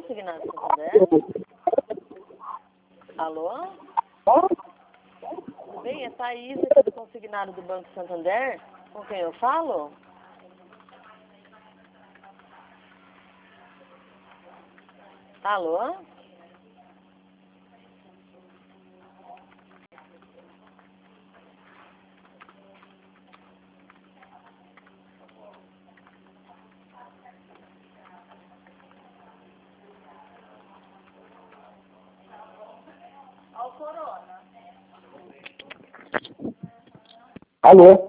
Consignado Santander? Alô? Tudo bem? É Thaís aqui do Consignado do Banco Santander. Com quem eu falo? Alô? Alô?